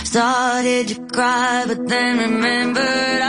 Started to cry, but then remembered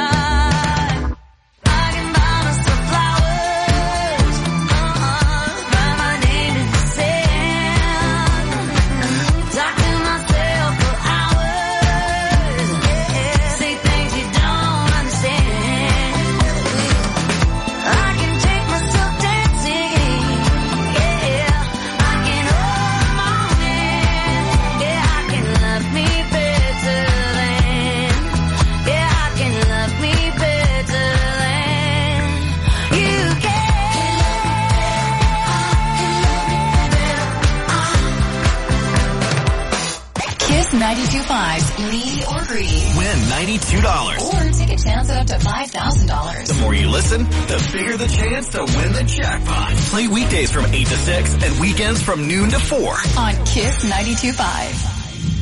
Kiss 92.5's Lead or Greed. Win $92. Or take a chance at up to $5,000. The more you listen, the bigger the chance to win the jackpot. Play weekdays from 8 to 6 and weekends from noon to 4. On Kiss 92.5.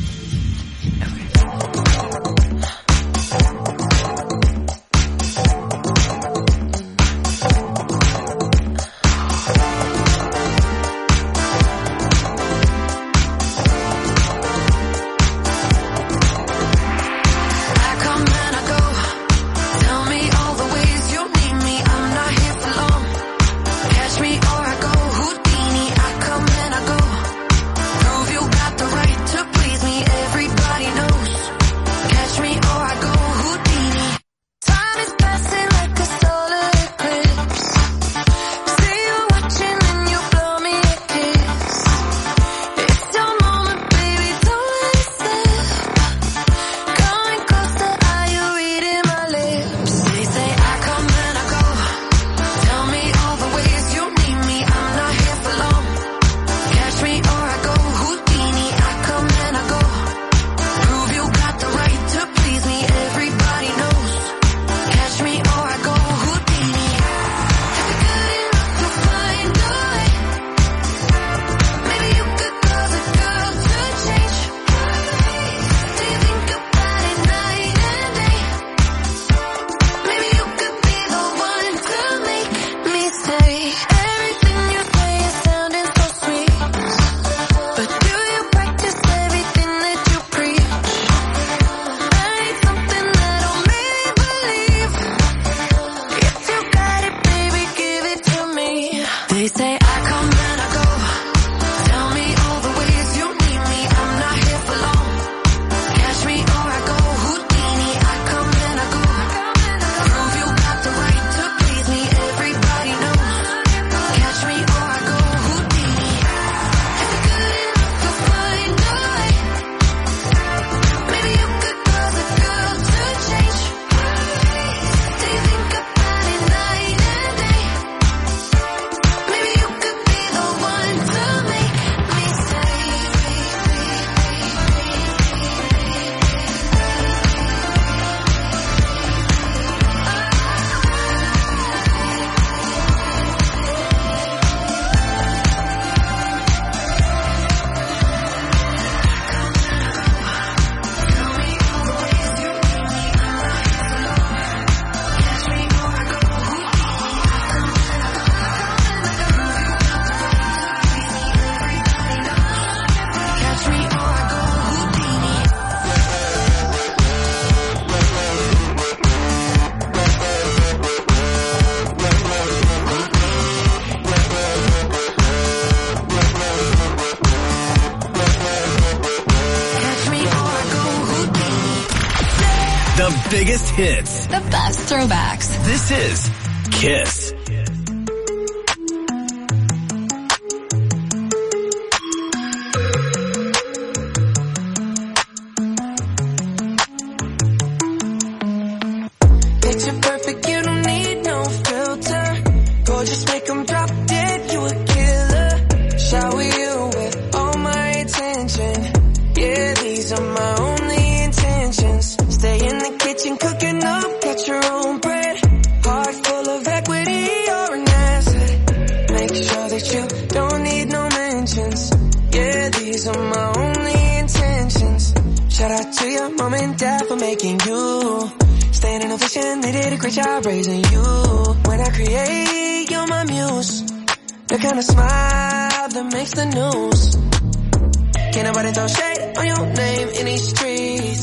The biggest hits. The best throwbacks. This is Kiss. Picture perfect, you don't need no filter. Gorgeous, make them drop dead, you a killer. Shower you with all my attention. Yeah, these are my only intentions. Stay in the kitchen cooking up, get your own bread. Heart full of equity, you're an asset. Make sure that you don't need no mentions. Yeah, these are my only intentions. Shout out to your mom and dad for making you. Staying in a vision, they did a great job raising you. When I create, you're my muse. The kind of smile that makes the news. Can't nobody throw shade on your name in these streets.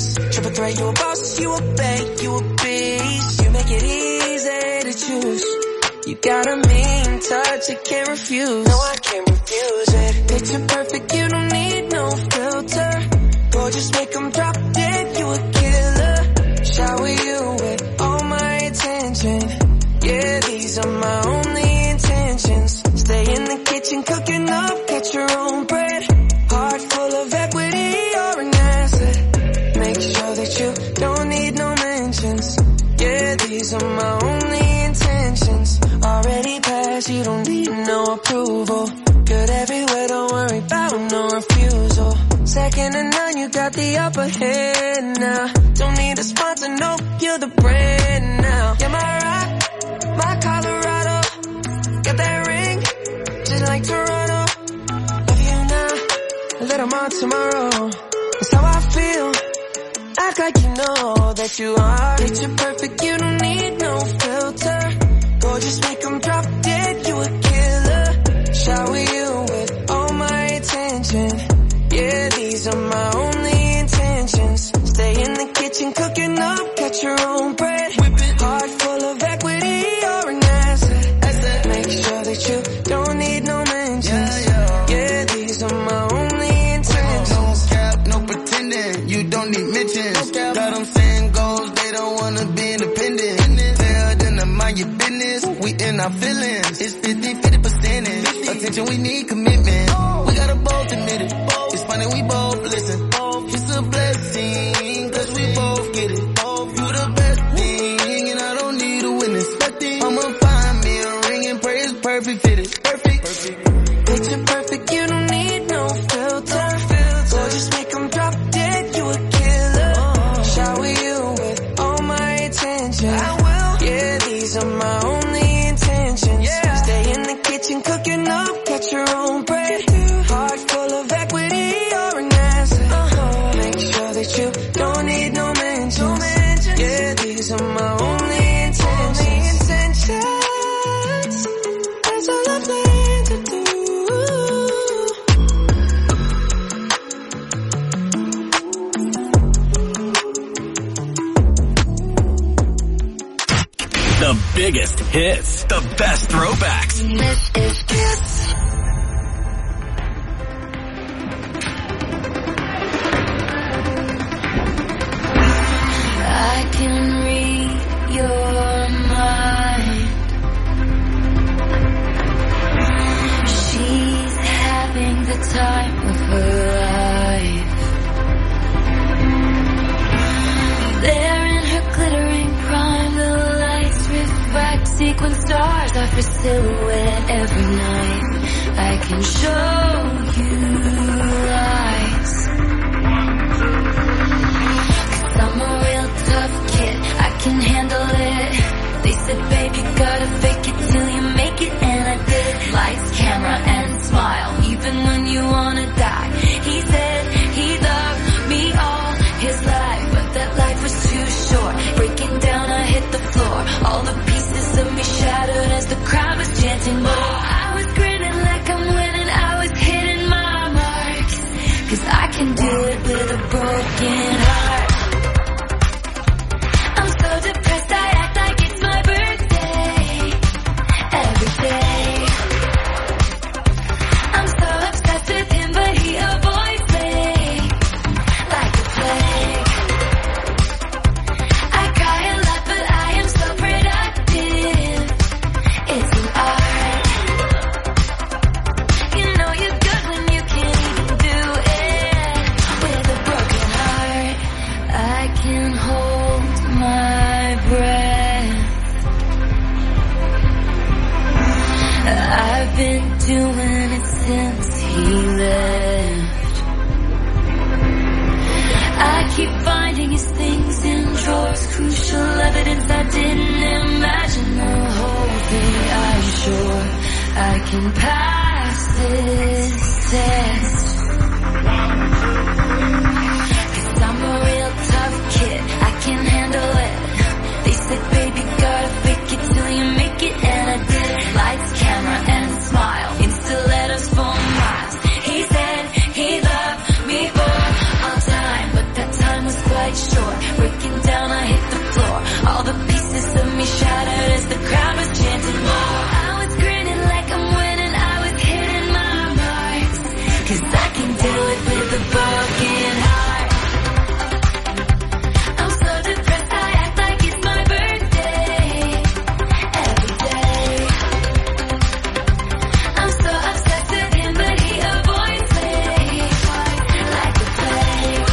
triple threat, you a boss, you a bank, you a beast. You make it easy to choose. You got a mean touch, I can't refuse. No, I can't refuse it. Picture perfect, you don't need no filter. Gorgeous, make them drop dead, you a killer. Shower you with all my attention. Yeah, these are my only intentions. Stay in the kitchen, cooking up, get your own bread. Heart full of equity, you're an asset. Make sure that you don't need no mentions. Yeah, these are my only intentions. Already passed, you don't need no approval. Good everywhere, don't worry about no refusal. Second to none, you got the upper hand now. Don't need a sponsor, no, you're the brand now. You're my rock, my Colorado. Got that ring, just like Toronto. Love you now, a little more tomorrow. That's how I feel. Act like you know that you are. Picture perfect, you don't need no filter. Gorgeous, make them drop dead, you a killer. Shower you with all my attention. Yeah, these are my only intentions. Stay in the kitchen, cooking up, get your own bread. Heart full of equity, you're an asset. Make sure that you don't need no mentions. Yeah, these are my only intentions. No cap, no pretending, you don't need mentions. Got them saying goals, they don't wanna be independent. Tell them to mind your business, we in our feelings. It's 50% attention, we need commitment. We gotta both admit it. It's funny we both listen. It's a blessing, cause we both get it. You the best thing, and I don't need a witness. I'ma find me a ring and pray it's perfect fitted. Perfect. Picture perfect, you don't need no filter. So just make them drop dead, you a killer. Shower you with all my attention. I will. Yeah, these are my only intentions. Stay in the kitchen, cooking up, get your own bread. Heart full of equity, you're an asset. Make sure that you don't need no mentions. Yeah, these are my only intentions. That's all I plan to do. The biggest hits, the best throwbacks. This is Kiss. I can read your mind. She's having the time of her life. There in her glittering prime, the lights refract. Sequin stars are her silhouette every night. I can show you lights. 'Cause I'm a real tough kid, I can handle it. They said, baby, gotta fake it till you make it, and I did. Lights, camera, and smile, even when you wanna die. He said he loved me all his life, but that life was too short. Breaking down, I hit the floor. All the pieces of me shattered as the crowd was chanting more. I was grinning like I'm winning, I was hitting my marks. 'Cause I can do it with a broken heart. I'm so depressed, I act like it's my birthday. Every day I'm so obsessed with him, but he avoids me like a plague. I cry a lot, but I am so productive. It's an art. You know you're good when you can't even do it with a broken heart. I can hold my breath. I've been doing it since he left. I keep finding his things in drawers, crucial evidence I didn't imagine. The whole thing, I'm sure I can pass this test. 'Cause I'm a real tough kid, I can handle it. They said, baby, gotta fake it till you make it, and I did. Lights, camera, and smile, insta letters for miles. He said he loved me for all time, but that time was quite short. All the pieces of me shattered as the crowd was chanting more. I was grinning like I'm winning, I was hitting my marks. 'Cause I can do it with a broken heart. I'm so depressed, I act like it's my birthday. Every day I'm so obsessed with him, but he avoids me like a plague.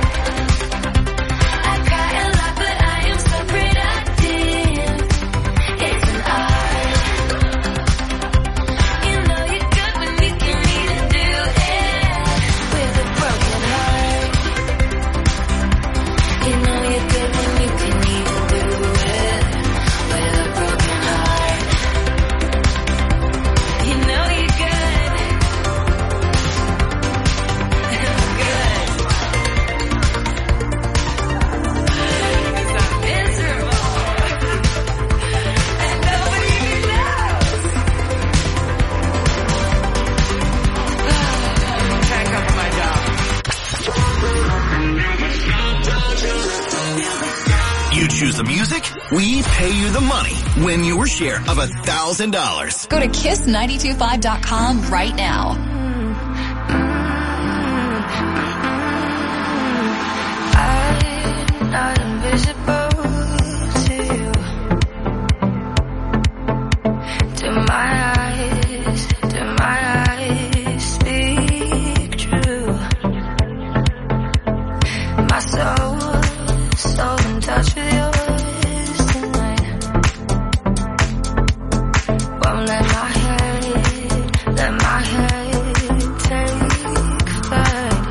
I cry a lot, but I am so productive. It's an art. You know you're good when you can even do it with a broken heart. You know you're good when you can even do it with a broken heart. You know you're good. Good. 'Cause I'm miserable. And nobody knows. Can't come for my job. You choose the music, we pay you the money. Win your share of $1,000. Go to kiss925.com right now. I'm not invisible to you. Do my eyes speak true? My soul's so in touch with yours tonight. Won't let my head take flight.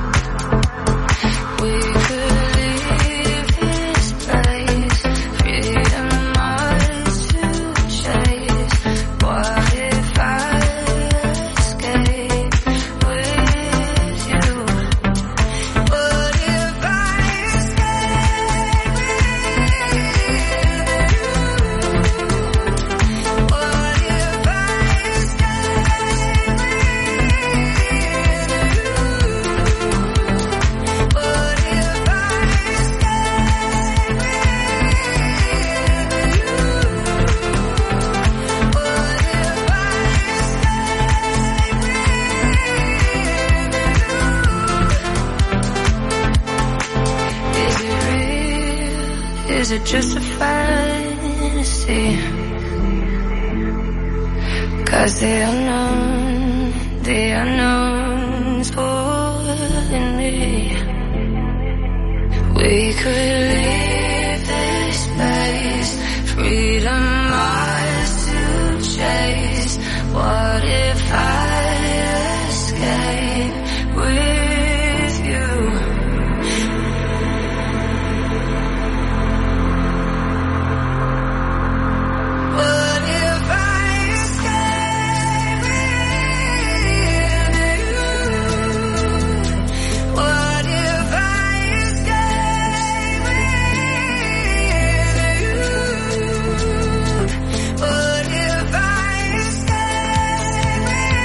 We could leave this place, freedom ours to chase. What if I escape with you? What if I escape with you? What if I escape with you? What if I Is it real? Is it just a fantasy? 'Cause the unknown's pulling me. We could leave this place, freedom ours to chase. What if I escape with you? What if I escape with you? What if I escape with you? What if I escape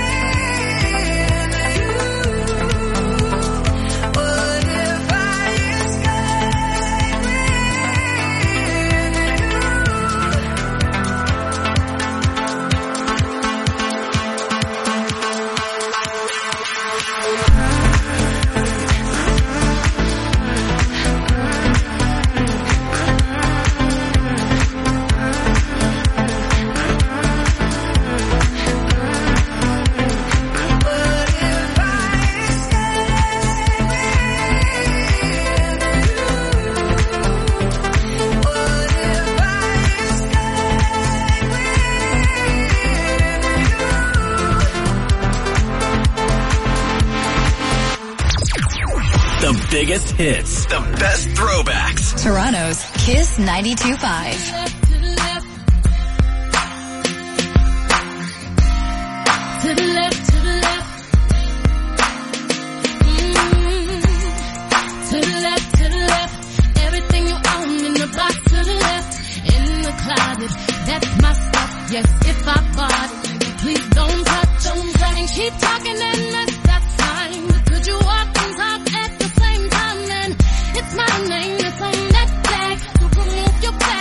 biggest hits, the best throwbacks. Toronto's Kiss 92.5. To the left, to the left. To the left, to the left. Everything you own in the box to the left. In the closet, that's my stuff. Yes, if I bought it, please don't touch, don't touch. And keep talking and that's fine. But could you walk and talk at the same time? Then it's my name that's on that tag. So remove your bag.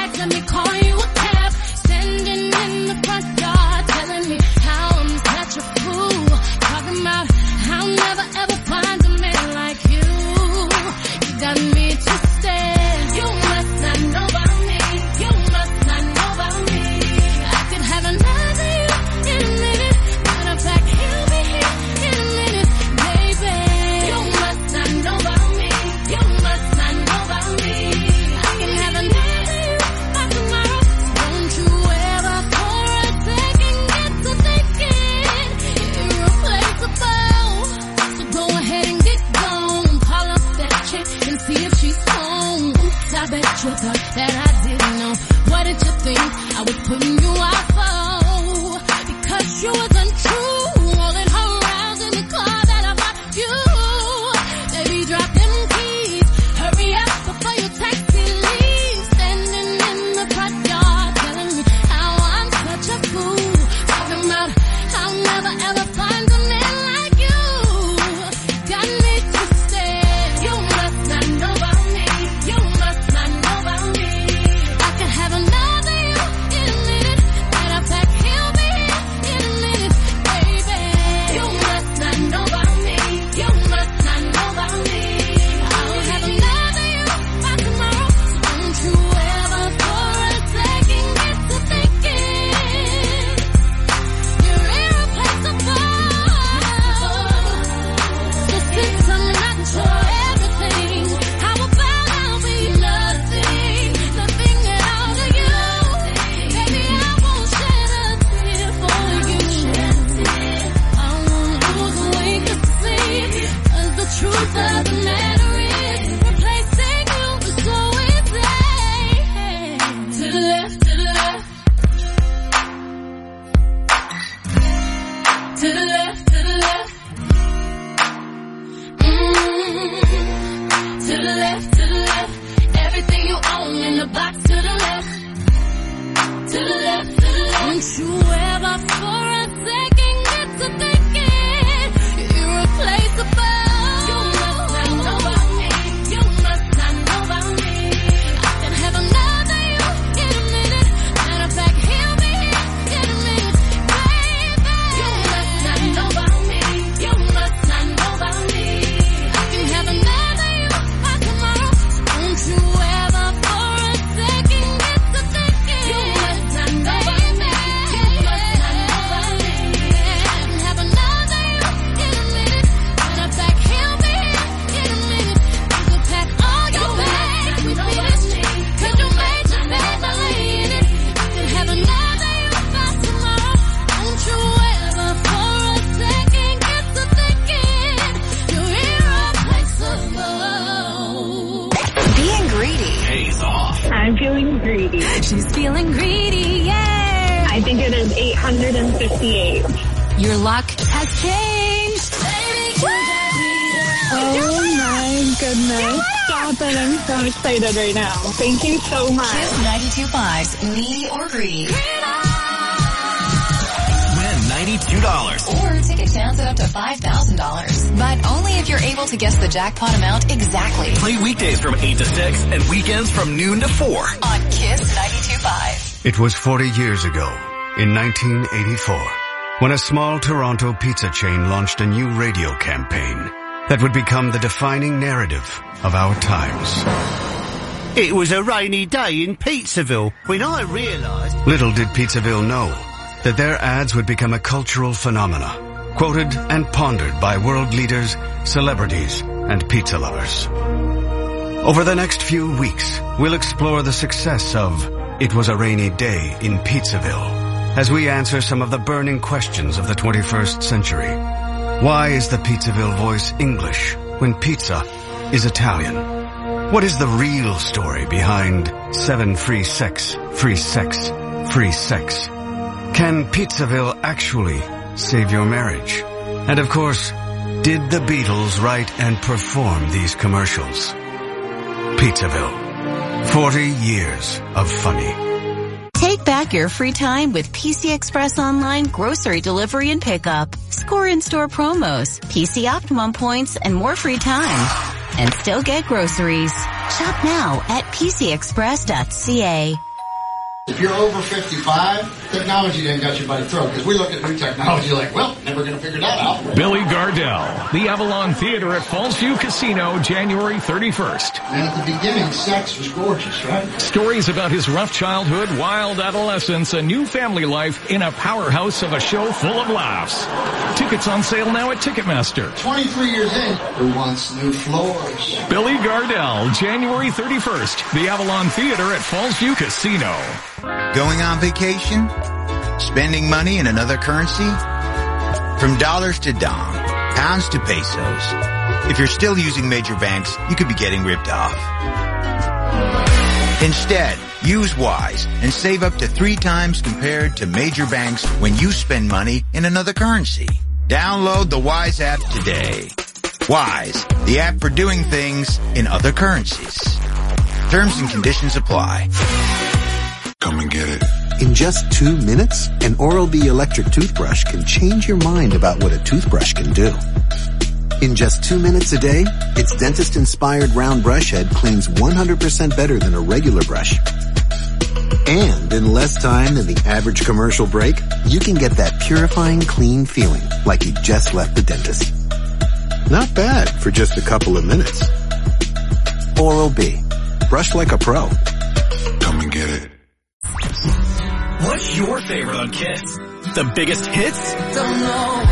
bet you thought that I didn't know. What did you think I was putting you out for? Because you was untrue, rolling her around in the car that I bought you. Baby, drop them keys, hurry up before you taxi leave. Standing in the front yard, telling me how I'm such a fool. Talking about I'll never ever find a man like you. Got me twisted. You must not know about me. You must not know about me. I can have another you in a minute. Matter of fact, he'll be here in a minute, baby. You must not know about me. You must not know about me. I'll have another you by tomorrow. Don't you ever for a second get to thinking you're irreplaceable. So since I'm not your everything, how about I'll be nothing, nothing at all to you? Baby, I won't shed a tear for you. I won't lose a wink of sleep, 'cause the truth of the matter is, replacing you is so easy. To the left, to the left. To the left, to the left. To the left, to the left. Everything you own in the box to the left. To the left, to the left. Don't you ever for a second get to thinking you're irreplaceable. You must not know about me. You must not know about me. I can have another you in a minute. Matter of fact, he'll be here in a minute, baby. You must not know about me. You must not know about me. I can have another you by tomorrow. Don't you ever for a second get to thinking you must not know about me. You must not know about me. I can have another you in a minute. Matter of fact, he'll be here in a minute. You can pack all your bags and finish, 'cause you made your bed, I lay in it. I can have another you by tomorrow. Don't you ever for a second get to thinking you're irreplaceable. Being greedy. Pays off. I'm feeling greedy. She's feeling greedy. Yay! I think it is 858. Your luck has changed. Oh my goodness. Stop it. I'm so excited right now. Thank you so much. Kiss 92.5's Needy or Greedy. Win $92. Or take a chance at up to $5,000. But only if you're able to guess the jackpot amount exactly. Play weekdays from 8 to 6 and weekends from noon to 4. On Kiss 92.5. It was 40 years ago, in 1984, when a small Toronto pizza chain launched a new radio campaign that would become the defining narrative of our times. It was a rainy day in Pizzaville when I realised... Little did Pizzaville know that their ads would become a cultural phenomena, quoted and pondered by world leaders, celebrities, and pizza lovers. Over the next few weeks, we'll explore the success of It Was a Rainy Day in Pizzaville, as we answer some of the burning questions of the 21st century. Why is the Pizzaville voice English when pizza is Italian? What is the real story behind 7 free sex, free sex, free sex? Can Pizzaville actually save your marriage? And of course, did the Beatles write and perform these commercials? Pizzaville. 40 years of funny. Take back your free time with PC Express Online grocery delivery and pickup. Score in-store promos, PC Optimum points, and more free time. And still get groceries. Shop now at pcexpress.ca. If you're over 55, technology ain't got you by the throat, because we look at new technology like, well, never going to figure that out. Billy Gardell, the Avalon Theater at Fallsview Casino, January 31st. And at the beginning, sex was gorgeous, right? Stories about his rough childhood, wild adolescence, and new family life in a powerhouse of a show full of laughs. Tickets on sale now at Ticketmaster. 23 years in, who wants new floors? Billy Gardell, January 31st, the Avalon Theater at Fallsview Casino. Going on vacation? Spending money in another currency? From dollars to dong, pounds to pesos. If you're still using major banks, you could be getting ripped off. Instead, use Wise and save up to 3 times compared to major banks when you spend money in another currency. Download the Wise app today. Wise, the app for doing things in other currencies. Terms and conditions apply. Come and get it. In just 2 minutes, an Oral-B electric toothbrush can change your mind about what a toothbrush can do. In just 2 minutes a day, its dentist-inspired round brush head cleans 100% better than a regular brush. And in less time than the average commercial break, you can get that purifying clean feeling like you just left the dentist. Not bad for just a couple of minutes. Oral-B. Brush like a pro. Come and get it. What's your favorite on Kiss? The biggest hits? Don't know.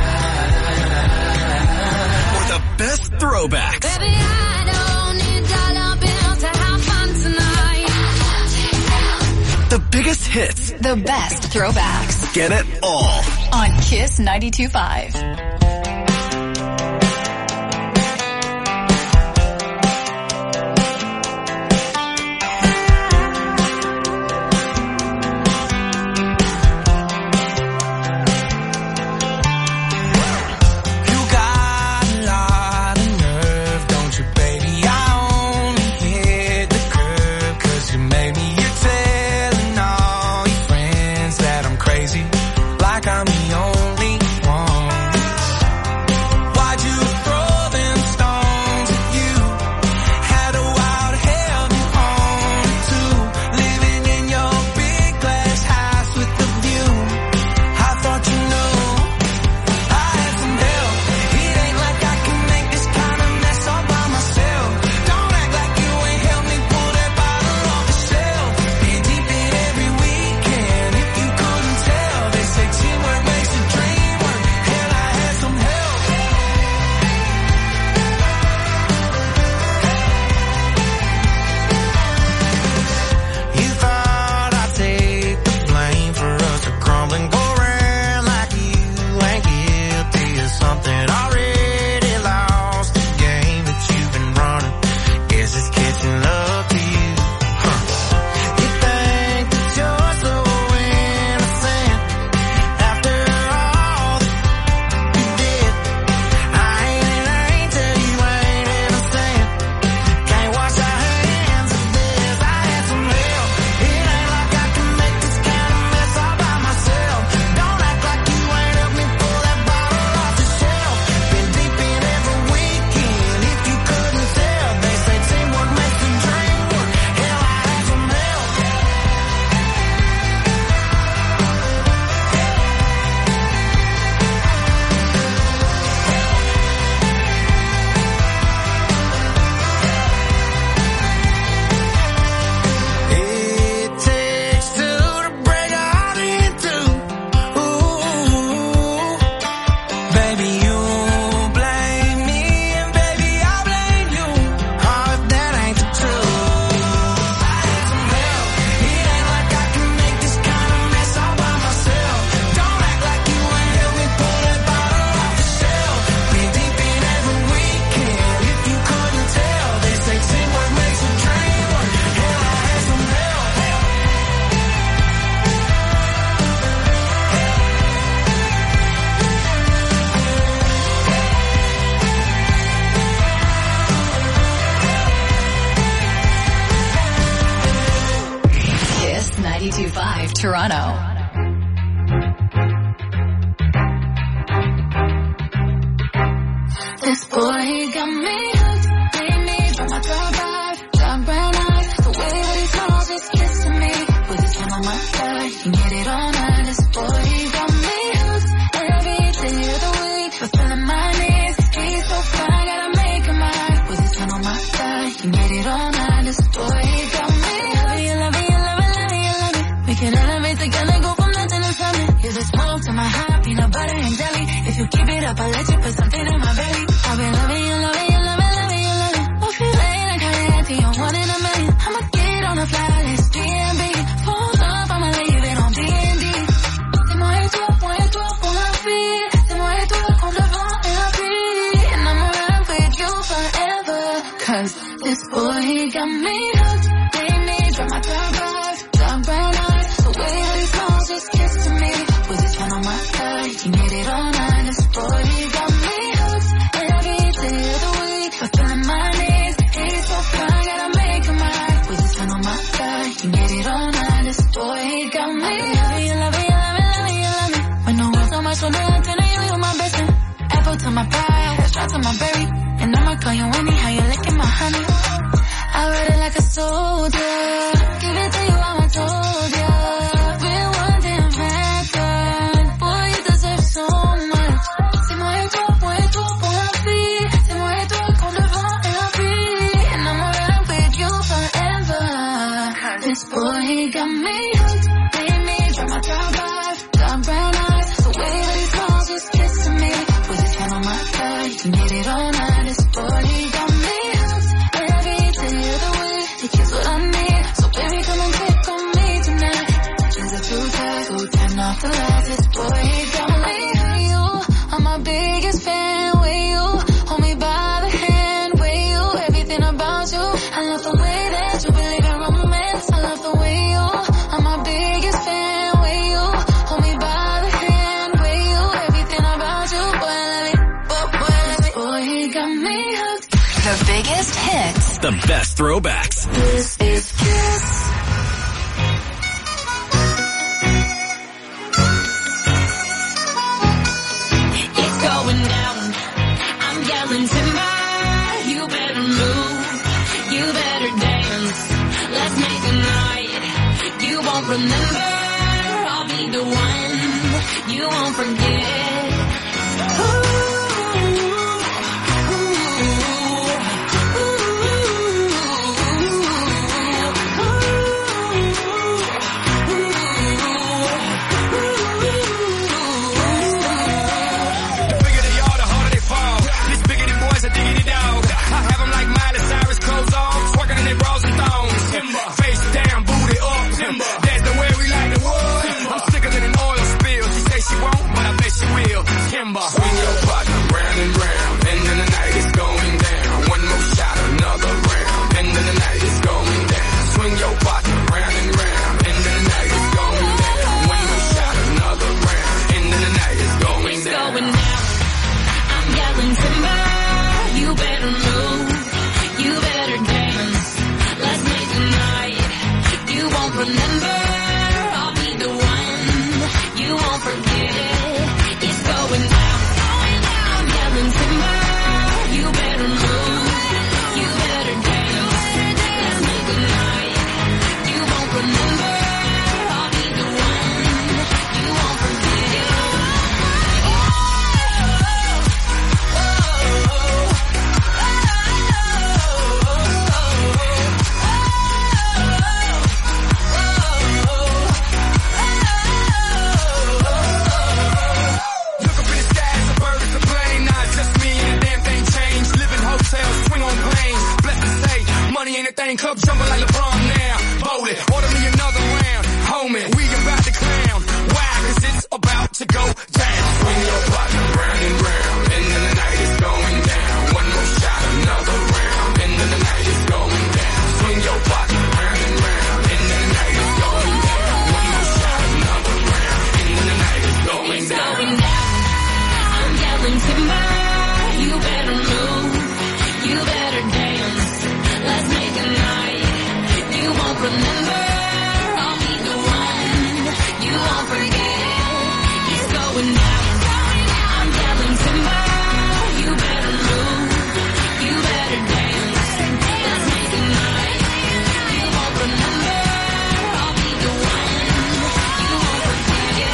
Or the best throwbacks? Baby, I don't need dollar bills to have fun tonight. The biggest hits. The best throwbacks. Get it all. On Kiss 92.5. I'm the only Toronto. This boy, he got me hooked, made me drop my top brown eyes, the way that he calls, he's kissing me, with his hand on my thigh, can get it all night. This boy, he got me hooked, every day of the week, fulfilling my needs, he's so fine, gotta make him mine, with his hand on my thigh, can get it all night. This boy, he got me hooked, we can elevate together, go from nothing to something, here's a smoke to my high, peanut butter and jelly, if you keep it up, I'll let you put something in my belly. I've been loving you, loving you, loving, loving you, loving. Don't feel like Caliente, you're one in a million. I'ma get on a flight list, DMB. Phones up, I'ma leave it on D&D. C'est moi et toi pour la vie. C'est moi et toi contre le vent et la pluie. And I'ma ride with you forever. Cause this boy, he got me hooked. Made me drop my my pride, shout to my berry. And I'ma call you anyhow, you licking my honey. I ride it like a soldier. Give it to you how I told ya. Real one damn record. Boy, you deserve so much. Dis-moi et toi pour la vie. Dis-moi et toi qu'on devant LP. And I'ma ride with you forever. This boy, he got me hooked. Made me drop my top off. Dark brown eyes. The way that he smiles, just kissing me. With his hand on my thigh, you can get it all night. This boy, he got me hooked. Every day of the week, he gets what I need. So baby, come and pick on me tonight. Change the two ties, so turn off the lights. This boy, he got me hooked. You are my biggest fan. With you, hold me by the hand. With you, everything about you. I love the way that you believe in romance. I love the way you are my biggest fan. With you, hold me by the hand. With you, everything about you. Boy, I love it. This boy, he got me hooked. The biggest hits. The best throwbacks. This is Kiss. It's going down. I'm yelling timber. You better move. You better dance. Let's make a night. You won't remember. I'll be the one. You won't forget. Swing your partner round and round, and then the night is going down. One more shot, another round, and then the night is going down. Swing your partner round and round, and then the night is going down. One more shot, another round, and then the night is going down. It's going down. I'm yelling timber. You better move. You better dance. Let's make a night. You won't remember. I'll be the one. You won't forget. It's going down. I'm yelling timber. You better move. You better dance. Let's make a night. You won't remember. I'll be the one. You won't forget. Money ain't a thing, club jumping like LeBron now. Bowl it, order me another round. Homie, we about to clown. Why? Cause it's about to go down. Swing your partner round and round, and then the night is going down. One more shot, another round, and then the night is going down. Swing your partner round and round, and then the night is going down. One more shot, another round, and then the night is going down. It's going down. I'm yelling timber. You better move. You better dance. Let's make a night. You won't remember. I'll be the one. You won't forget. It's going down. I'm yelling timber. You better move. You better dance. Let's make a night. You won't remember. I'll be the one. You won't forget.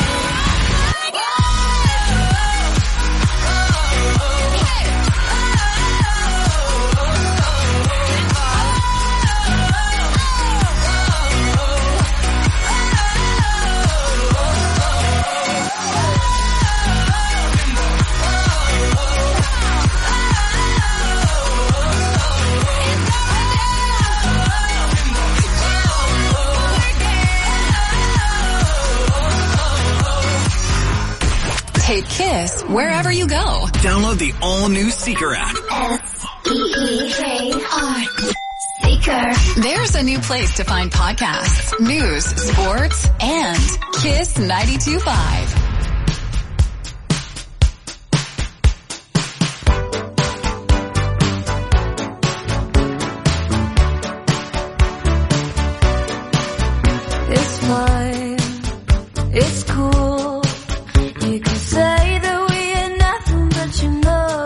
Take Kiss wherever you go. Download the all-new Seeker app. S-E-E-K-R. Seeker. There's a new place to find podcasts, news, sports, and Kiss 92.5. It's fine, it's cool. You can say that we ain't nothing, but you know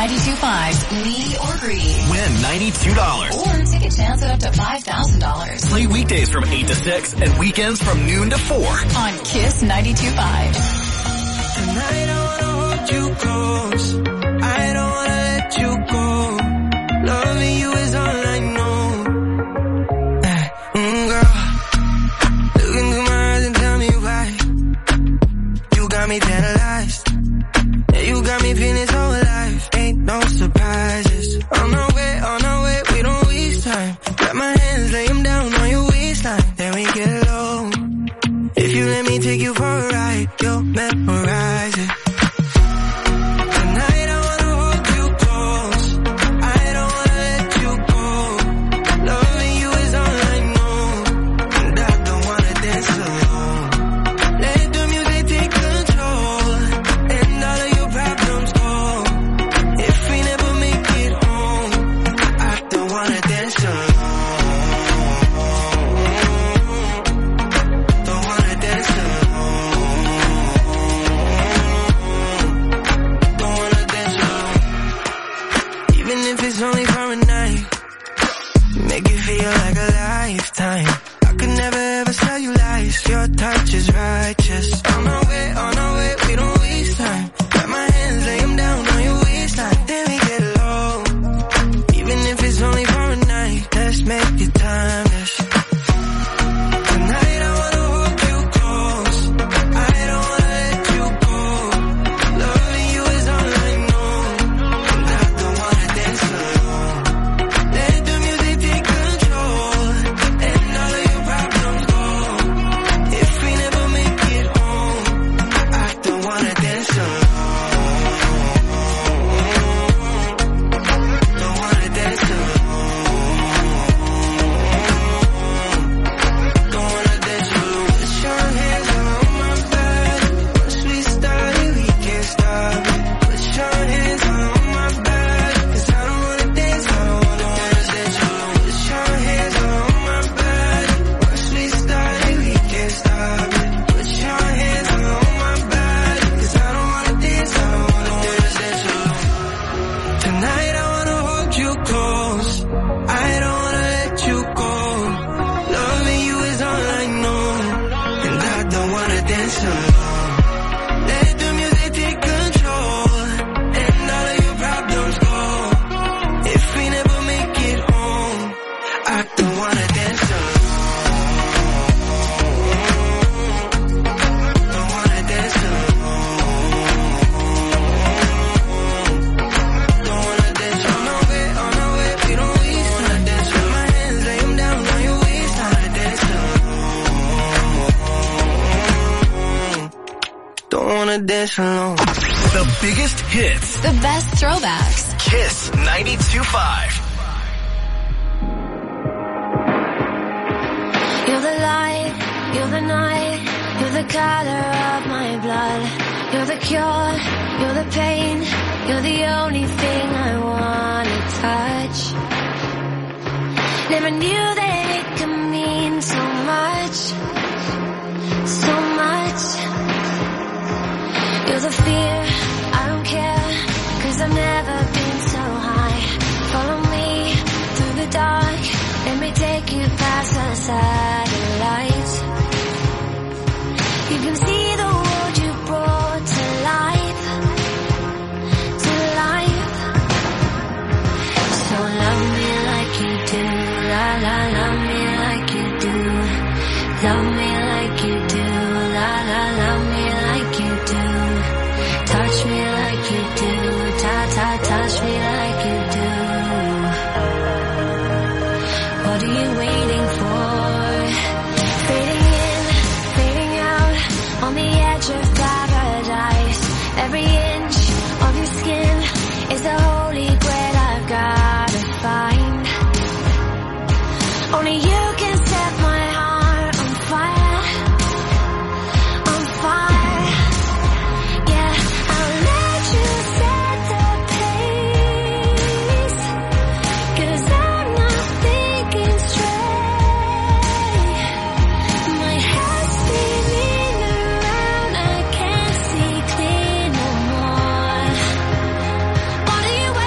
92.5's Need or Greed. Win $92. Or take a chance at up to $5,000. Play weekdays from 8 to 6 and weekends from noon to 4. On Kiss 92.5. Tonight I wanna hold you close. I don't wanna let you go. Loving you is all I know. Girl, look into my eyes and tell me why. You got me paralyzed. Yeah, you got me feeling so alive. Ain't no surprises. On our way, we don't waste time. Grab my hands, lay them down on your waistline. Then we get low. If you let me take you for a ride, you'll memorize it. Tonight I wanna hold you close. I don't wanna let you go. Loving you is all I know. And I don't wanna dance alone. Let the music take control. And all of your problems go. If we never make it home, I don't wanna dance alone. Don't wanna dance alone. Don't wanna dance alone. Even if it's only for a night, make it feel like a lifetime. I could never ever tell you lies. Your touch is righteous. On our way, we don't waste time. Got my hands, lay them down on your waistline. Then we get low. Even if it's only for a night, let's make it timeless. Tonight I wanna hold you close. I don't wanna let you go. Loving you is all I know. And I don't wanna dance alone. Let the music take control. And all of your problems go. If we never make it home, I don't wanna dance alone. Don't wanna dance alone. Don't wanna dance alone. Put your hands on my body. Once we started, we can't stop it. Put your hands on my body. 'Cause I don't wanna dance, I don't wanna dance alone. Put your hands on my body. Once we started, we can't stop it. Put your hands on my body. 'Cause I don't wanna dance, I don't wanna dance alone. Tonight I wanna hold you close. I don't wanna let you go. Loving you is all I know. And I don't wanna dance alone. Let the music take control. And all of your problems go. If we never make it home, I don't wanna dance alone. Don't wanna dance alone. Don't wanna dance on our way, we don't waste time. Dance with my hands, lay them down on your waistline. Dance alone. Don't wanna dance alone. The biggest hits. The best throwbacks. Kiss 92.5. You're the light, you're the night, you're the color of my blood. You're the cure, you're the pain, you're the only thing I wanna touch. Never knew that it could mean so much, so much. You're the fear, I don't care, 'cause I've never been so high. Follow me through the dark, let me take you past the satellites. You can see the world you brought to life, to life. So love me like you do, la la, love me like you do. Love me like you do, la la, love me like you do. Touch me like you do, ta ta, touch me like you do. What are you waiting for? Fading in, fading out, on the edge of paradise. Every inch of your skin is a holy grail I've gotta find. Only you can set my heart on fire, on fire. Yeah, I'll let you set the pace, 'cause I'm not thinking straight. My head's spinning around, I can't see clear no more. What are you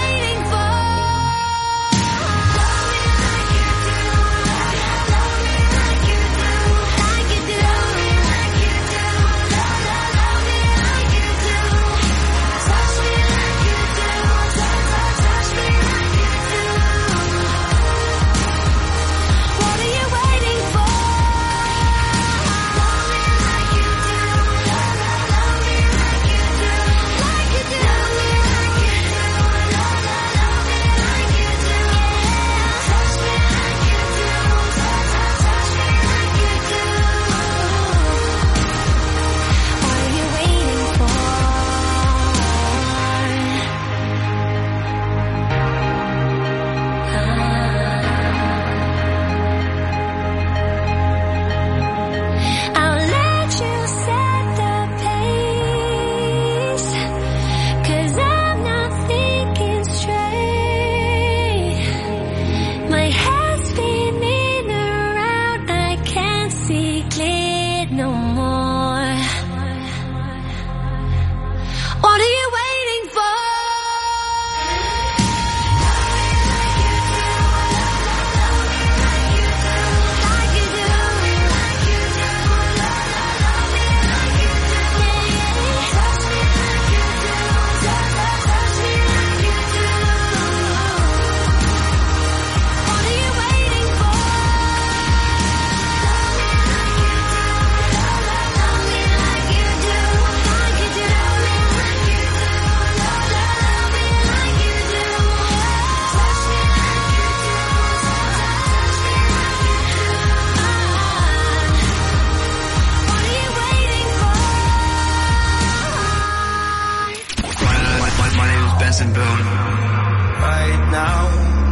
Listen, Boone. Right now.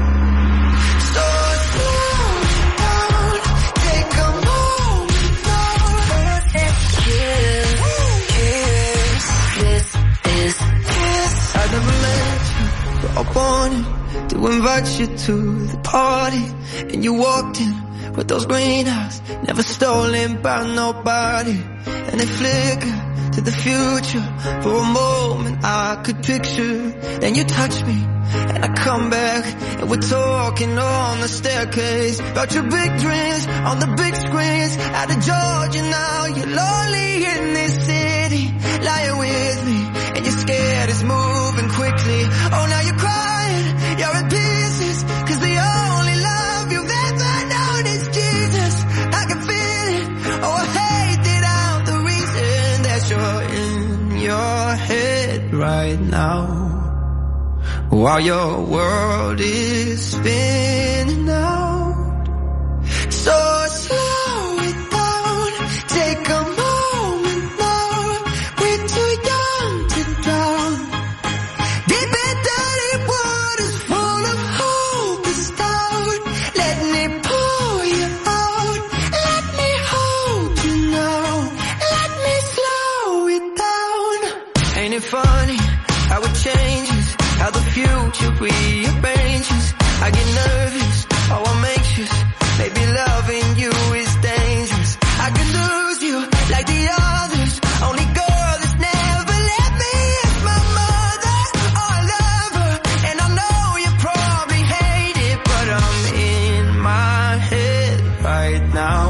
So slow down, take a moment now. Kiss, kiss. This is Kiss. I never meant you, but I wanted to invite you to the party. And you walked in with those green eyes, never stolen by nobody. And they flickered to the future. For a moment I could picture. Then you touch me and I come back, and we're talking on the staircase about your big dreams on the big screens. Out of Georgia now, you're lonely in this city, lying with me, and you're scared it's moving quickly. Oh, now you're crying, you're in pieces, 'cause the only love you've ever known is Jesus. I can feel it, oh I hate that I'm the reason that you're in your head right now, while your world is spinning out. So slow it down, take a moment now. We're too young to drown. Deep and dirty waters full of hope is down. Let me pull you out. Let me hold you now. Let me slow it down. Ain't it funny how it changes, how the future rearranges? I get nervous, oh I'm anxious. Maybe loving you is dangerous. I could lose you like the others. Only girl that's never let me is my mother. Oh, I love her, and I know you probably hate it, but I'm in my head right now.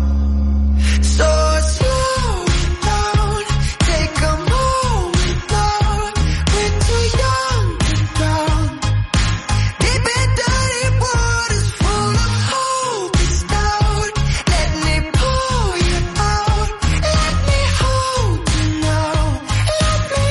So slow down, take a moment now. We're too young to drown. Deep and dirty waters full of hope is down. Let me pull you out. Let me hold you now. Let me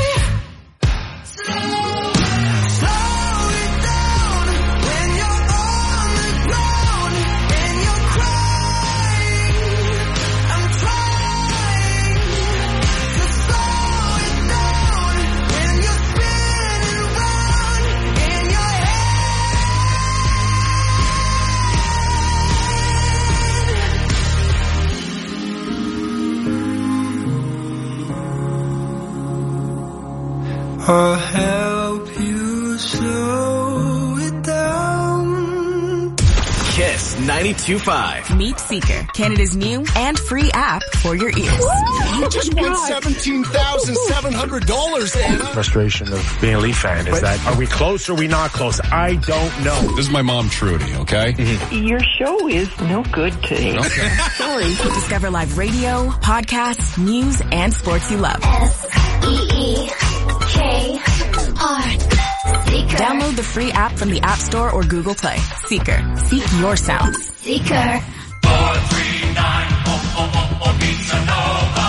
slow it down when you're on the ground and you're crying. I'm trying to slow it down when you're spinning round in your head. I'll help you slow it down. Kiss 92.5. Meet Seeker, Canada's new and free app for your ears. You just won $17,700, Anna. Frustration of being a Leaf fan is that, are we close or are we not close? I don't know. This is my mom, Trudy, okay? Your show is no good today. Okay. Sorry. Discover live radio, podcasts, news, and sports you love. S-E-E-K-R. Seeker. Download the free app from the App Store or Google Play. Seeker. Seek your sounds. Seeker. 439 Pizza Nova.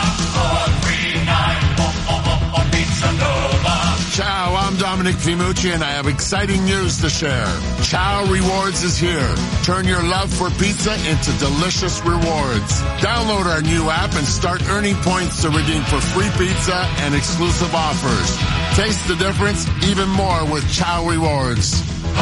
439 Pizza Nova. Ciao, I'm Dominic Fimucci and I have exciting news to share. Ciao Rewards is here. Turn your love for pizza into delicious rewards. Download our new app and start earning points to redeem for free pizza and exclusive offers. Taste the difference even more with Ciao Rewards.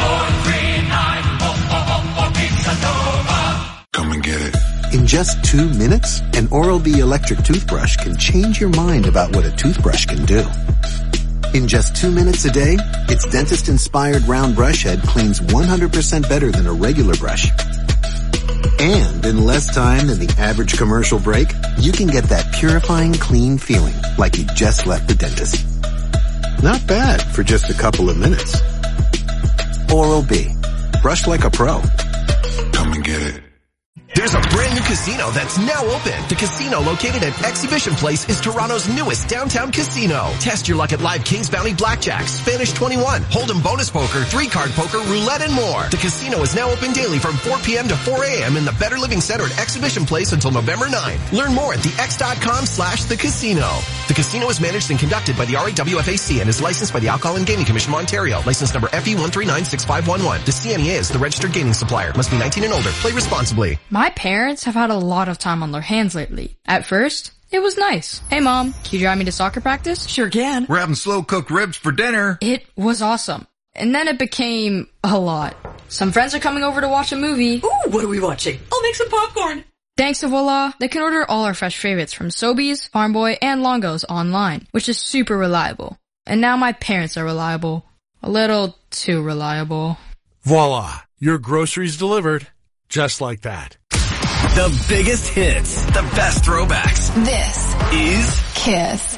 439 Pizza Nova. Come and get it. In just 2 minutes, an Oral-B electric toothbrush can change your mind about what a toothbrush can do. In just 2 minutes a day, its dentist-inspired round brush head cleans 100% better than a regular brush. And in less time than the average commercial break, you can get that purifying clean feeling like you just left the dentist. Not bad for just a couple of minutes. Oral-B. Brush like a pro. Come and get it. There's a brand new casino that's now open. The casino located at Exhibition Place is Toronto's newest downtown casino. Test your luck at live Kings Bounty Blackjack, Spanish 21, Hold'em bonus poker, 3-card poker, roulette, and more. The casino is now open daily from 4 p.m. to 4 a.m. in the Better Living Center at Exhibition Place until November 9th. Learn more at thex.com/thecasino. The casino is managed and conducted by the RAWFAC and is licensed by the Alcohol and Gaming Commission of Ontario. License number FE1396511. The CNEA is the registered gaming supplier. Must be 19 and older. Play responsibly. My parents have had a lot of time on their hands lately. At first, It was nice. Hey Mom, can you drive me to soccer practice? Sure can. We're having slow-cooked ribs for dinner. It was awesome. And then it became a lot. Some friends are coming over to watch a movie. Ooh, what are we watching? I'll make some popcorn. Thanks to Voila, they can order all our fresh favorites from Sobeys, Farm Boy, and Longo's online, which is super reliable. And now my parents are reliable. A little too reliable. Voila, your groceries delivered. Just like that. The biggest hits, the best throwbacks. This is Kiss.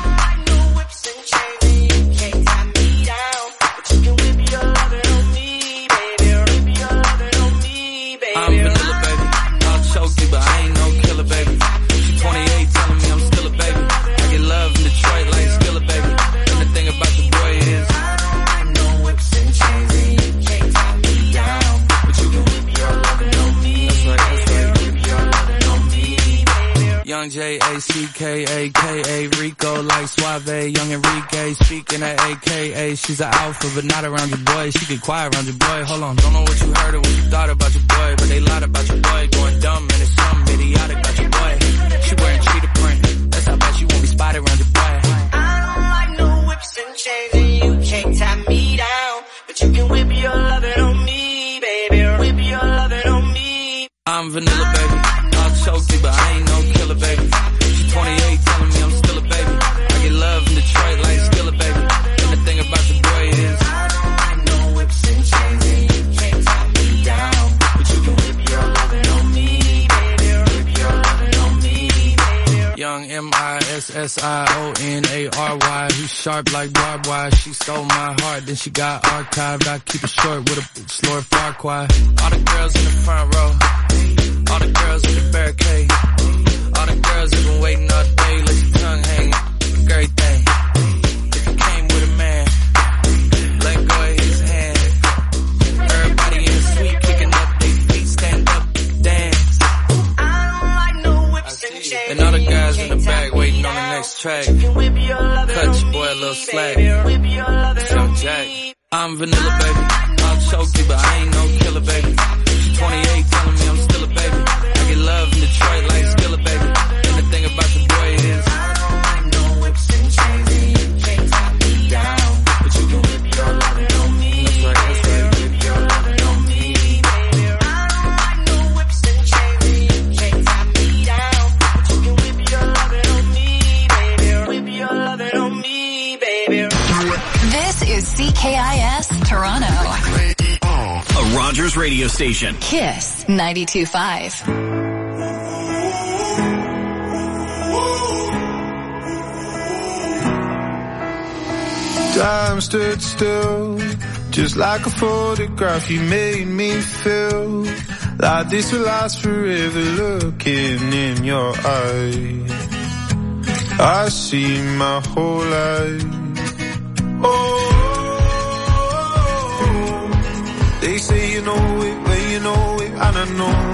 I'm vanilla, baby. I'll choke you, but I ain't no killer, baby. She 28, telling me I'm still a baby. I get love in Detroit like Skilla, baby. And the thing about the boy is I know whips and chains and you can't tie me down, but you can whip your lovin' on me. That's right, whip your lovin' on me. Young J-A-C-K-A-K-A, Rico like Suave, Young Enrique, speaking at AKA. She's an alpha, but not around your boy. She get quiet around your boy. Hold on, don't know what you heard or what you thought about your boy, but they lied about your boy. Going dumb and it's something idiotic about your boy. She wearing cheetah print, that's how bad she won't be spotted around your boy. I don't like no whips and chains and you can't tie me down, but you can whip your lovin' on me, baby. Whip your lovin' on me. I'm vanilla, baby. I'll choke you, but I ain't no killer, baby. She 28, telling me I'm still a baby. I get love in Detroit like Skilla, baby. And the thing about the boy is I don't like no whips and chains and you can't tie me down, but you can whip your lovin' on me, baby. Whip your lovin' on me, baby. Young M-I-S-S-I-O-N-A-R-Y, who's sharp like barbed wire. She stole my heart, then she got archived. I keep it short with a bitch, Lord Farquhar. All the girls in the front row, all the girls in the barricade, all the girls have been waiting all day, let your tongue hang, great thing. If you came with a man, let go of his hand. Everybody in the suite kicking up their feet, stand up, dance. I don't like no whips and chains. And all the guys in the back waiting on the next track. Cut your boy a little slack. Young Jack. I'm vanilla, baby. I'll choke you, but I ain't no killer, baby. She 28, telling me I'm still a baby. I get love in Detroit like Skilla, baby. And the thing about the boy is I don't like no whips and chains and you can't tie me down, but you can whip your lovin' on me. That's right, whip your lovin' on me, baby. I don't like no whips and chains and you can't tie me down, but you can whip your lovin' on me, baby. Whip your lovin' on me, baby. This is CKIS Toronto. a Rogers radio station. Kiss 92.5. Time stood still, just like a photograph. You made me feel like this will last forever. Looking in your eyes, I see my whole life. Oh, they say you know it when you know it, and I know.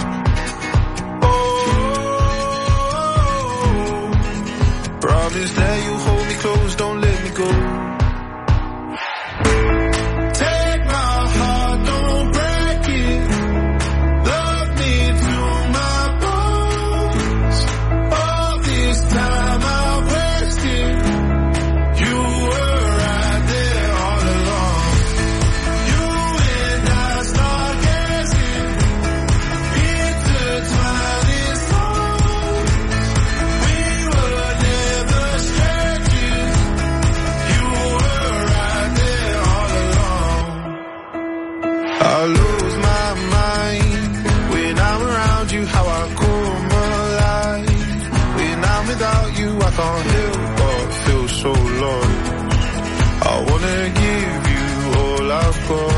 Oh, promise that you hold me close, don't let me go. I lose my mind when I'm around you, how I come alive. When I'm without you, I can't help but feel so lost. I wanna give you all I've got.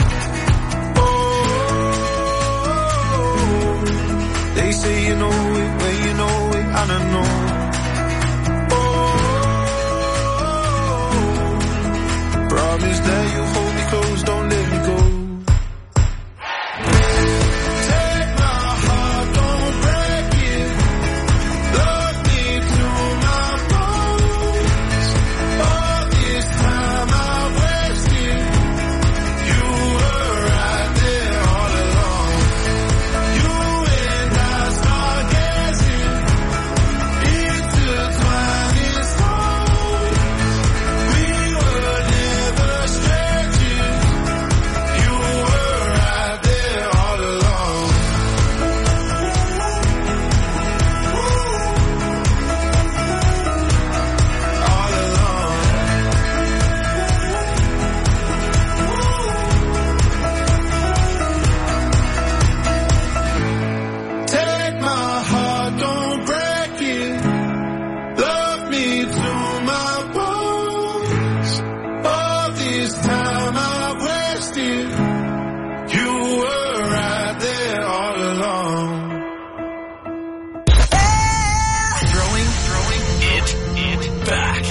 Oh, they say you know it when you know it, and I know. Oh, promise that you hold me close, don't let me go.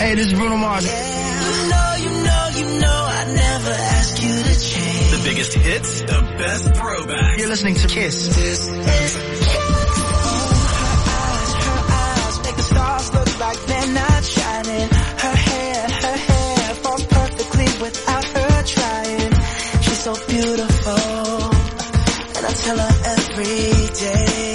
Hey, this is Bruno Mars. You know, I never ask you to change. The biggest hits, the best throwbacks. You're listening to Kiss. This is her eyes make the stars look like they're not shining. Her hair falls perfectly without her trying. She's so beautiful, and I tell her every day.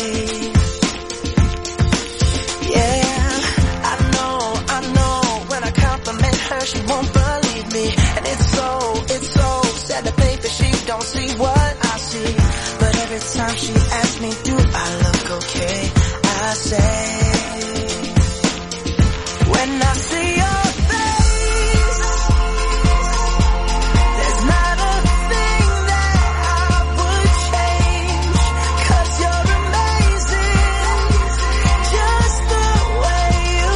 She won't believe me, and it's so sad to think that she don't see what I see. But every time she asks me, do I look okay? I say, when I see your face, there's not a thing that I would change, 'cause you're amazing, just the way you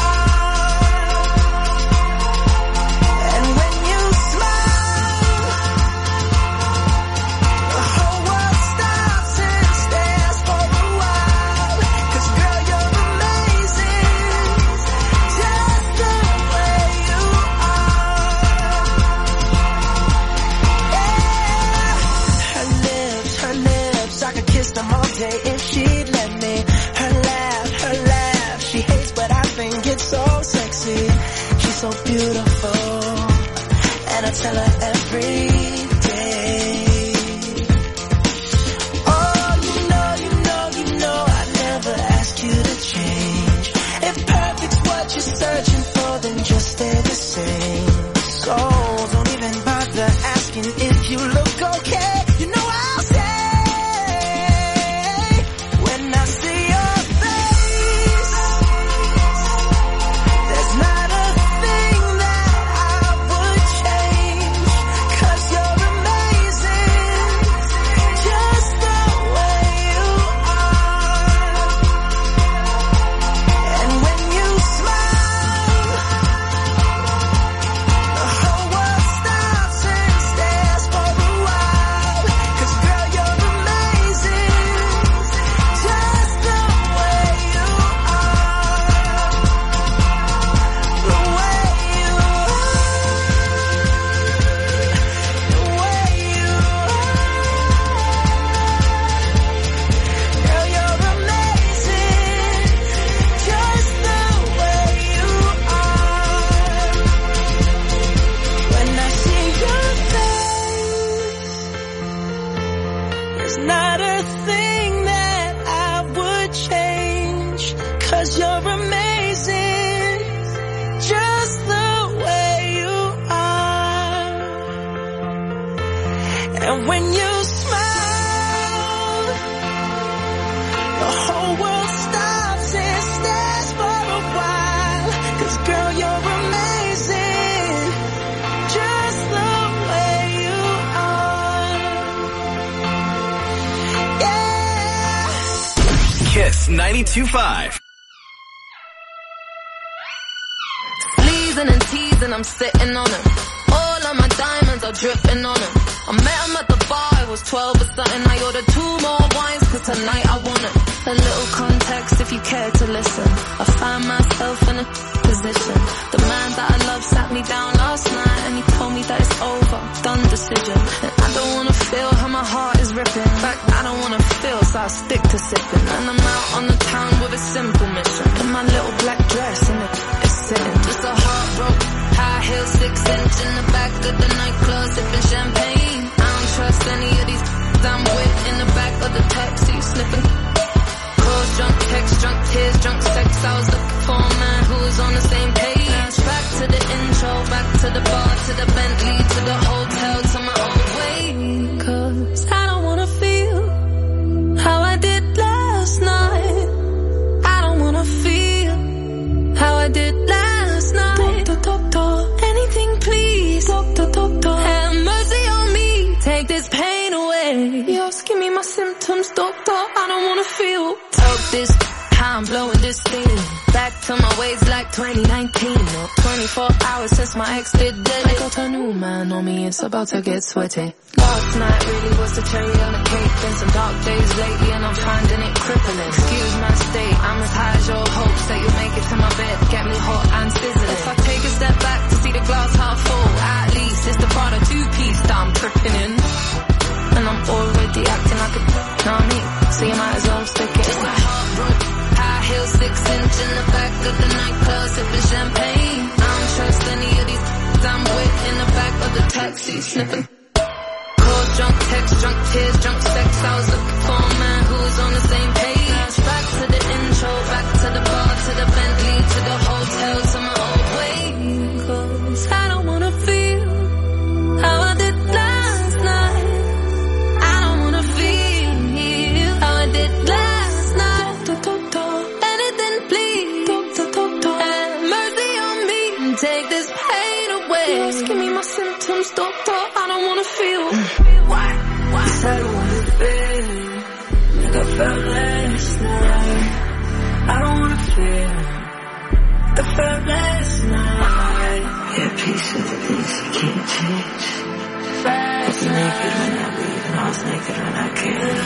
if she'd let me. Her laugh, she hates but I think it's so sexy. She's so beautiful, and I tell her every day. Oh, you know I never ask you to change. If perfect's what you're searching for, then just stay the same. So don't even bother asking if you look okay. You know I'll say, not a thing that I would change, 'cause you're amazing, just the way you are. And when you smile, the whole world stops and stares for a while, 'cause girl, you're amazing, just the way you are. Kiss 92.5. Sleezing and teasing, I'm sitting on him. All of my diamonds are dripping on him. I met him at the bar, it was 12 or something. I ordered 2 more wines, 'cause tonight I want it. A little context if you care to listen. I find myself in a position. The man that I love sat me down last night, and he told me that it's over, done decision. And I don't wanna feel how my heart is ripping. In fact, I don't wanna feel, so I stick to sipping. And I'm out on the town with a simple mission. In my little black dress, and it's sitting. Just a heartbroken, high heel, 6-inch in the back of the nightclub, sipping champagne. I don't trust any of these I'm with in the back of the taxi, sniffing. Calls, drunk text, drunk tears, drunk sex. I was looking for a man who was on the same page. Back to the intro, back to the bar, to the Bentley, to the hotel, to my old way. 'Cause I don't wanna feel how I did last night. I don't wanna feel how I did last night. Doctor, anything please. Doctor, have mercy on me. Take this pain away. Just give me my symptoms, doctor. I don't wanna feel. Talk this, how I'm blowing this steam. Back to my ways like 2019. Or 24 hours since my ex did dead. I got a new man on me, it's about to get sweaty. Last night really was the cherry on the cake. Been some dark days lately and I'm finding it crippling. Excuse my state, I'm as high as your hopes that you'll make it to my bed. Get me hot and sizzling. If I take the taxi, sniffing. Calls, drunk text, drunk tears, drunk sex. I was looking for a man who was on the same page. Back to the intro, back to the bar, to the Bentley, to the hotel, to my old way. 'Cause I don't wanna feel how I did last night. I don't wanna feel how I did last night. Anything please, have mercy on me and take this pain away. Yes, give me my symptoms, doctor, I don't wanna feel. Why? I don't wanna feel like I felt last night. I don't wanna feel like I felt last night. Yeah, peace with the things you can't change. I was naked when I leave and I was naked when I came.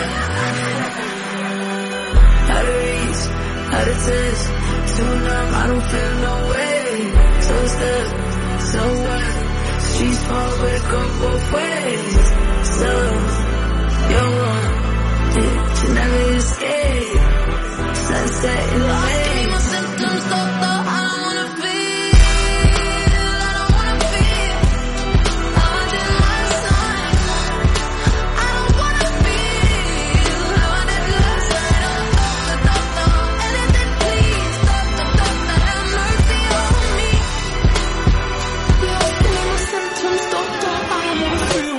Out of reach, out of touch, too numb, I don't feel no way. So stuck, so what? Streets fall, but it go both ways. So, you're one, you never escape. Sunset in the way. Give me my symptoms, doctor, I don't wanna feel. I don't wanna feel how I did last night. I don't wanna feel how I did last night. Doctor, anything please, doctor, have mercy on me. Yes, give me my symptoms, doctor, I don't wanna feel.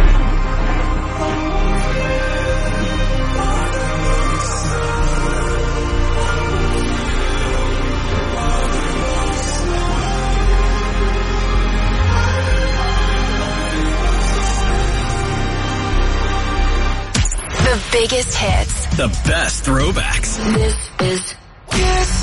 The biggest hits. The best throwbacks. This is Kiss.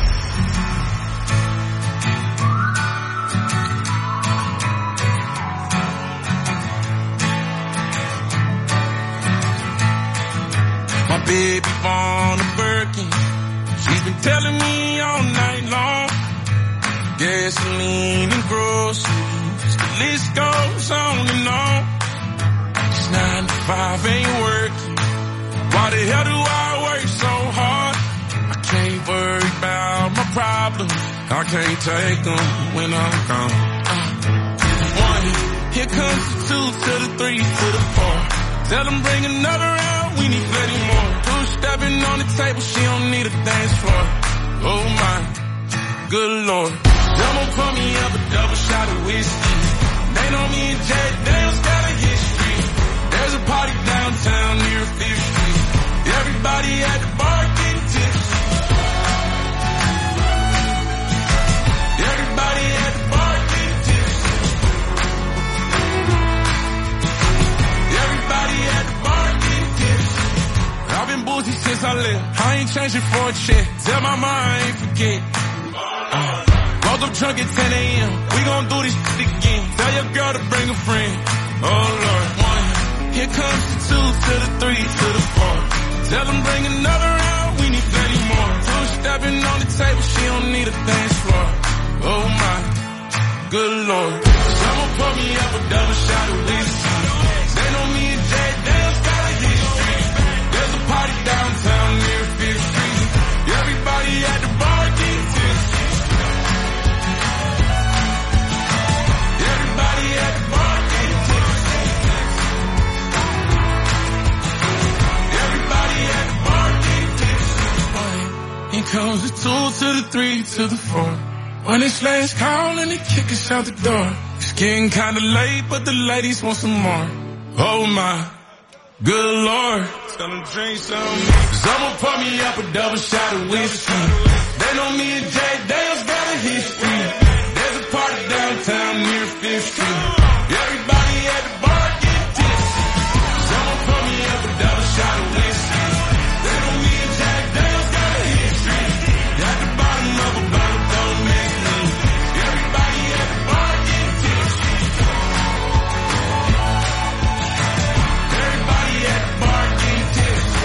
My baby born a Birkin. She's been telling me all night long. Gasoline and groceries. The list goes on and on. It's 9 to 5 ain't working. Why the hell do I work so hard? I can't worry about my problems. I can't take them when I'm gone. 1, here comes the 2 to the 3 to the 4. Tell them bring another round, we need plenty more. 2 stepping on the table, she don't need a dance floor. Oh my, good lord. Someone pour me up a double shot of whiskey. They know me and Jay Dale's got a history. There's a party downtown near 5th Street. Everybody at the bar getting tipsy. Everybody at the bar getting tipsy. Everybody at the bar getting tipsy. I've been boozy since I left. I ain't changing for a check. Tell my mom I ain't forget. Woke up drunk at 10 a.m. We gon' do this shit again. Tell your girl to bring a friend. Oh Lord. 1, here comes the 2 to the 3 to the 4. Tell them bring another round, we need plenty more. 2 stepping on the table, she don't need a dance floor. Oh my, good lord. Someone pour me up a double shot of whiskey. They know me and Jay Dale's got a history. There's a party downtown near 5th Street. Everybody at the bar getting tipsy. Everybody at the bar getting tipsy. Everybody at the bar getting tipsy. Here comes the 2 to the 3 to the 4. When it's last call and they kick us out the door. It's getting kinda late, but the ladies want some more. Oh my, good lord. Tell them drink some. Someone pour me up a double shot of whiskey. They know me and Jay Dale's got a history. There's a party downtown near 5th Street. Everybody at the bar get tipsy. Someone pour me up a double shot of whiskey. They know me and Jay Dale's got a history. At the bottom of a bottle, don't make me. Everybody at the bar get tipsy. Everybody at the bar get tipsy.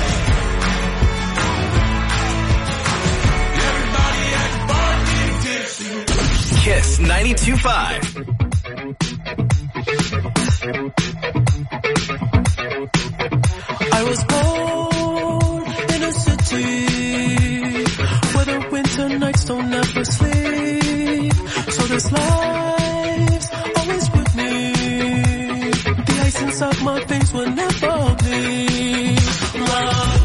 Everybody at the bar get tipsy. Kiss 92.5. I was born in a city where the winter nights don't ever sleep. So this life's always with me. inside my face will never bleed. Love.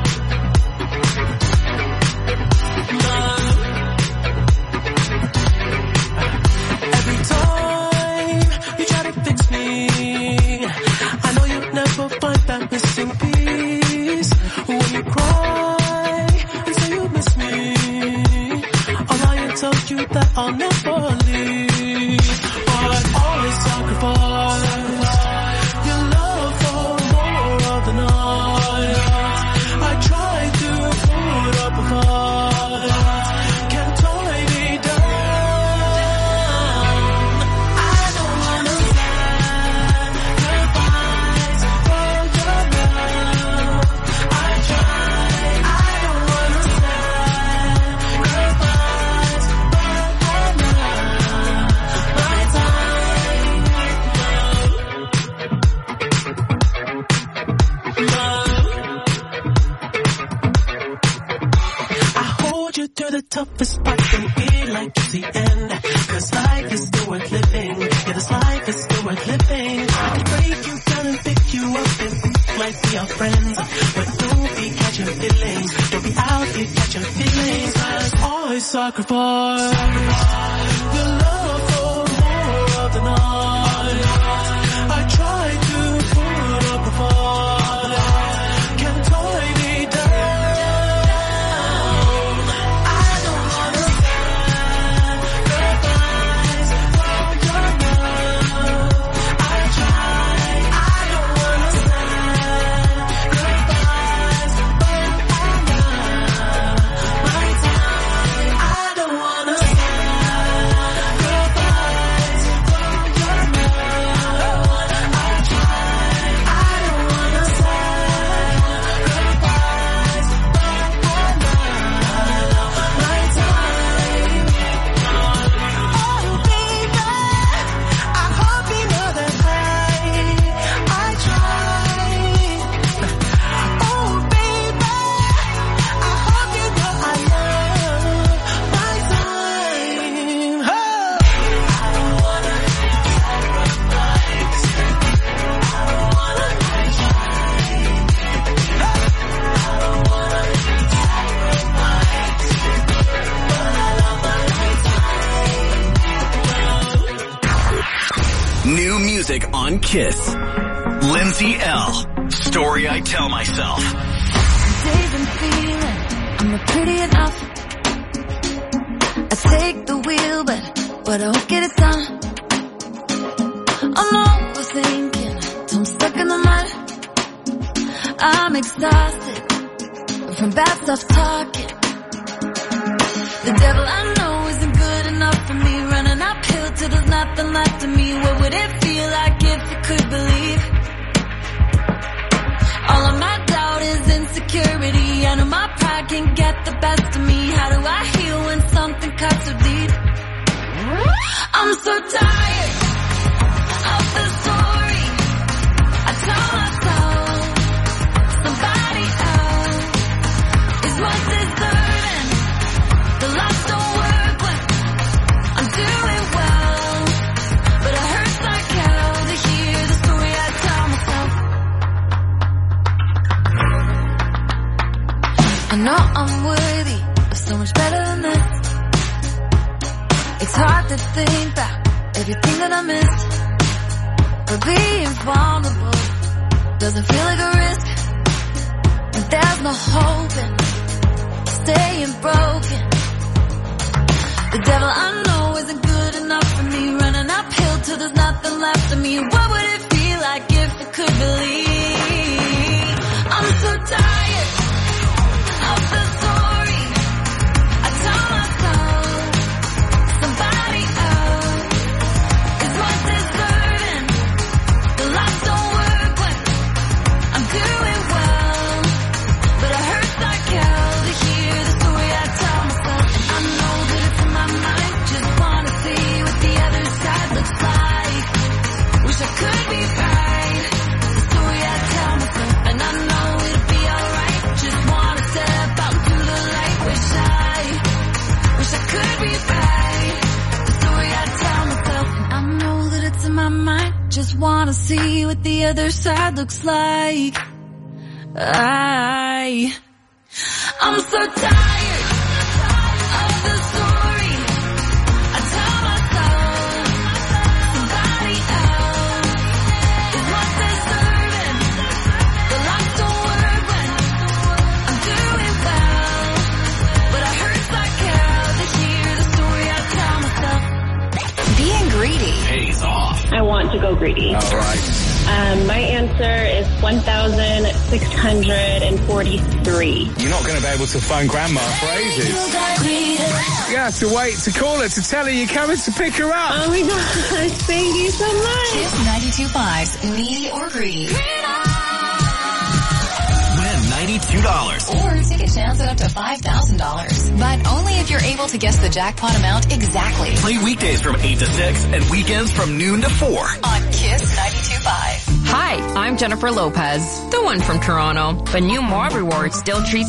Every time you try to fix me, I know you'll never find that missing piece. When you cry and say you miss me, I'll lie and tell you that I'll never leave. But always sacrifice your love for more of the night. I try to put up a fight, can't tie me down. I don't wanna sacrifice for your love. I try, I don't wanna sacrifice for your love. My time, love. I hold you to the toughest part and feel like it's the end. Cause life is still worth living. Yeah, this life is still worth living. I can break you down and pick you up and like we are friends. But don't be catching feelings. Don't be out here catching feelings. Cause always sacrifice your love for more of the night. I try to put up a fight, can't tie me down. I don't wanna sacrifice for your love. I try, I don't wanna sacrifice for your love. My time, I don't wanna sacrifice for your love. I try, I don't wanna sacrifice for your love. My time. Oh baby, I hope you know that I try. Oh baby, I hope you know I love my time. Oh. I don't wanna sacrifice. I don't wanna try. I don't wanna sacrifice. But I love my time. New music on Kiss. Lindsay L. Story I Tell Myself. Days and feeling I'm not pretty enough. I take the wheel, but I won't get it done. I'm overthinking till I'm stuck in the mud. I'm exhausted from bad stuff talking. The devil I know isn't good enough for me. Running uphill till there's nothing left of me. What would it feel like if you could believe? All of my doubt is insecurity. I know my pride can get the best of me. How do I heal when something cuts so deep? I'm so tired of the story I tell myself. Somebody else is more deserving. The lights don't work when I'm doing well, but it hurts like hell to hear the story I tell myself. I know I'm worthy of so much better than this. It's hard to think about everything that I missed. But being vulnerable doesn't feel like a risk. And there's no hope in staying broken. The devil I know isn't good enough for me. Running uphill till there's nothing left of me. What would it feel like if I could believe? I'm so tired of the story I tell myself. Somebody else is more deserving. The lights don't work when I'm doing well, but it hurts like hell to hear the story I tell myself. I know that it's in my mind, just just wanna see what the other side looks like. I'm so tired of the story I tell myself. Somebody else is what's deserving. The lights don't work when I'm doing well, but it hurts like hell to hear the story I tell myself. Being greedy pays off. I want to go greedy. All right. My answer is 1,643. You're not going to be able to phone Grandma for ages. You have to wait to call her to tell her you're coming to pick her up. Oh my gosh, thank you so much. Kiss 92.5's Needy or Greedy. Win $92. Or take a chance at up to $5,000. But only if you're able to guess the jackpot amount exactly. Play weekdays from 8 to 6 and weekends from noon to 4. On Kiss 92.5. Hi, I'm Jennifer Lopez, the one from Toronto. But new More Rewards still treats